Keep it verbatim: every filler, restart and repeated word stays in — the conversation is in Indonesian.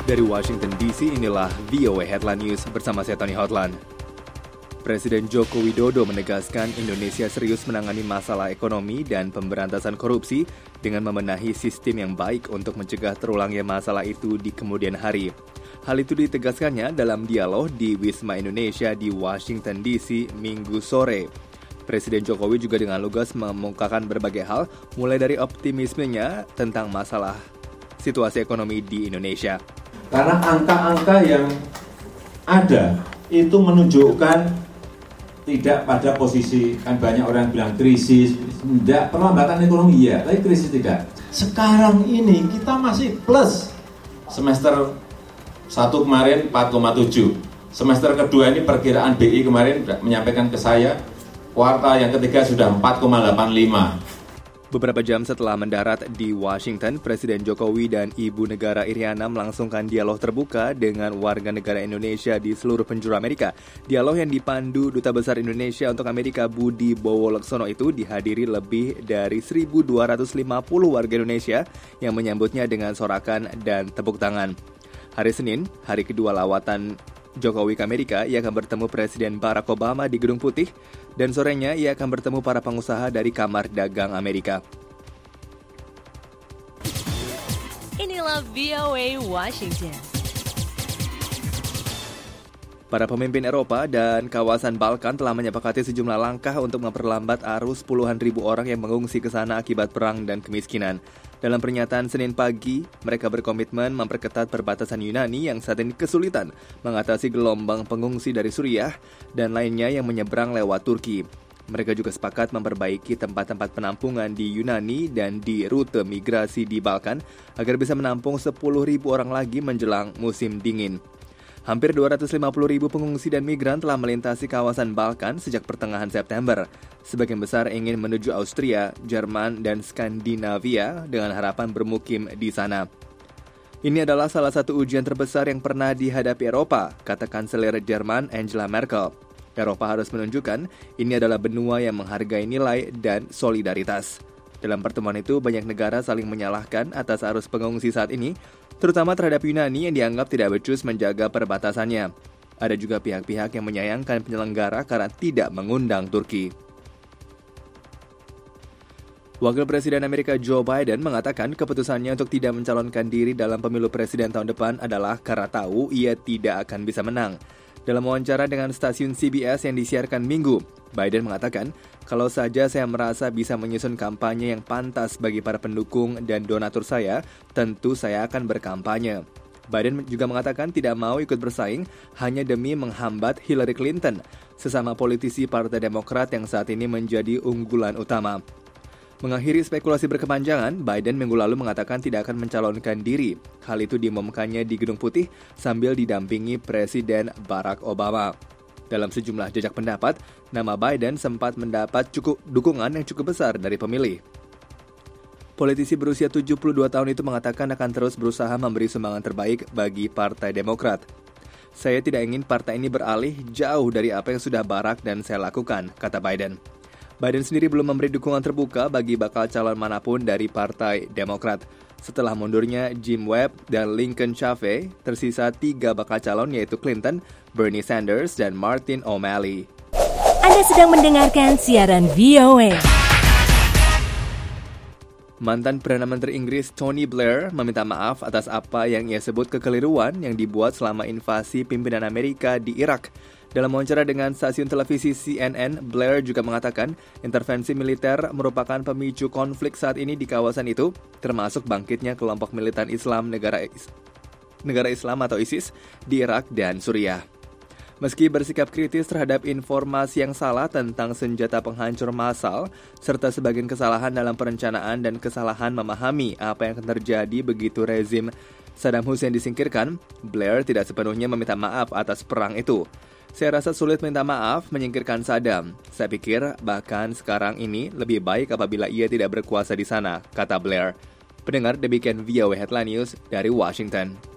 Dari Washington D C, inilah V O A Headline News bersama saya Tony Hotland. Presiden Joko Widodo menegaskan Indonesia serius menangani masalah ekonomi dan pemberantasan korupsi dengan membenahi sistem yang baik untuk mencegah terulangnya masalah itu di kemudian hari. Hal itu ditegaskannya dalam dialog di Wisma Indonesia di Washington D C Minggu sore. Presiden Jokowi juga dengan lugas mengemukakan berbagai hal, mulai dari optimismenya tentang masalah situasi ekonomi di Indonesia. Karena angka-angka yang ada itu menunjukkan tidak pada posisi, kan banyak orang bilang krisis, tidak, perlambatan ekonomi ya, tapi krisis tidak. Sekarang ini kita masih plus. Semester satu kemarin empat koma tujuh, semester kedua ini perkiraan B I kemarin menyampaikan ke saya, kuartal yang ketiga sudah empat koma delapan lima. Beberapa jam setelah mendarat di Washington, Presiden Jokowi dan Ibu Negara Iriana melangsungkan dialog terbuka dengan warga negara Indonesia di seluruh penjuru Amerika. Dialog yang dipandu Duta Besar Indonesia untuk Amerika Budi Bowoleksono itu dihadiri lebih dari seribu dua ratus lima puluh warga Indonesia yang menyambutnya dengan sorakan dan tepuk tangan. Hari Senin, hari kedua lawatan Jokowi ke Amerika, ia akan bertemu Presiden Barack Obama di Gedung Putih, dan sorenya ia akan bertemu para pengusaha dari Kamar Dagang Amerika. Inilah V O A Washington. Para pemimpin Eropa dan kawasan Balkan telah menyepakati sejumlah langkah untuk memperlambat arus puluhan ribu orang yang mengungsi ke sana akibat perang dan kemiskinan. Dalam pernyataan Senin pagi, mereka berkomitmen memperketat perbatasan Yunani yang saat ini kesulitan mengatasi gelombang pengungsi dari Suriah dan lainnya yang menyeberang lewat Turki. Mereka juga sepakat memperbaiki tempat-tempat penampungan di Yunani dan di rute migrasi di Balkan agar bisa menampung sepuluh ribu orang lagi menjelang musim dingin. Hampir dua ratus lima puluh ribu pengungsi dan migran telah melintasi kawasan Balkan sejak pertengahan September. Sebagian besar ingin menuju Austria, Jerman, dan Skandinavia dengan harapan bermukim di sana. Ini adalah salah satu ujian terbesar yang pernah dihadapi Eropa, kata Kanselir Jerman Angela Merkel. Eropa harus menunjukkan ini adalah benua yang menghargai nilai dan solidaritas. Dalam pertemuan itu, banyak negara saling menyalahkan atas arus pengungsi saat ini, terutama terhadap Yunani yang dianggap tidak becus menjaga perbatasannya. Ada juga pihak-pihak yang menyayangkan penyelenggara karena tidak mengundang Turki. Wakil Presiden Amerika Joe Biden mengatakan keputusannya untuk tidak mencalonkan diri dalam pemilu presiden tahun depan adalah karena tahu ia tidak akan bisa menang. Dalam wawancara dengan stasiun C B S yang disiarkan Minggu, Biden mengatakan, kalau saja saya merasa bisa menyusun kampanye yang pantas bagi para pendukung dan donatur saya, tentu saya akan berkampanye. Biden juga mengatakan tidak mau ikut bersaing hanya demi menghambat Hillary Clinton, sesama politisi Partai Demokrat yang saat ini menjadi unggulan utama. Mengakhiri spekulasi berkepanjangan, Biden minggu lalu mengatakan tidak akan mencalonkan diri. Hal itu diumumkannya di Gedung Putih sambil didampingi Presiden Barack Obama. Dalam sejumlah jejak pendapat, nama Biden sempat mendapat cukup dukungan yang cukup besar dari pemilih. Politisi berusia tujuh puluh dua tahun itu mengatakan akan terus berusaha memberi sumbangan terbaik bagi Partai Demokrat. Saya tidak ingin partai ini beralih jauh dari apa yang sudah Barack dan saya lakukan, kata Biden. Biden sendiri belum memberi dukungan terbuka bagi bakal calon manapun dari Partai Demokrat. Setelah mundurnya Jim Webb dan Lincoln Chafee, tersisa tiga bakal calon yaitu Clinton, Bernie Sanders, dan Martin O'Malley. Anda sedang mendengarkan siaran V O A. Mantan Perdana Menteri Inggris Tony Blair meminta maaf atas apa yang ia sebut kekeliruan yang dibuat selama invasi pimpinan Amerika di Irak. Dalam wawancara dengan stasiun televisi C N N, Blair juga mengatakan intervensi militer merupakan pemicu konflik saat ini di kawasan itu, termasuk bangkitnya kelompok militan Islam negara, negara Islam atau ISIS di Irak dan Suriah. Meski bersikap kritis terhadap informasi yang salah tentang senjata penghancur massal, serta sebagian kesalahan dalam perencanaan dan kesalahan memahami apa yang akan terjadi begitu rezim Saddam Hussein disingkirkan, Blair tidak sepenuhnya meminta maaf atas perang itu. Saya rasa sulit minta maaf menyingkirkan Saddam. Saya pikir bahkan sekarang ini lebih baik apabila ia tidak berkuasa di sana, kata Blair. Pendengar, demikian V O A Headline News dari Washington.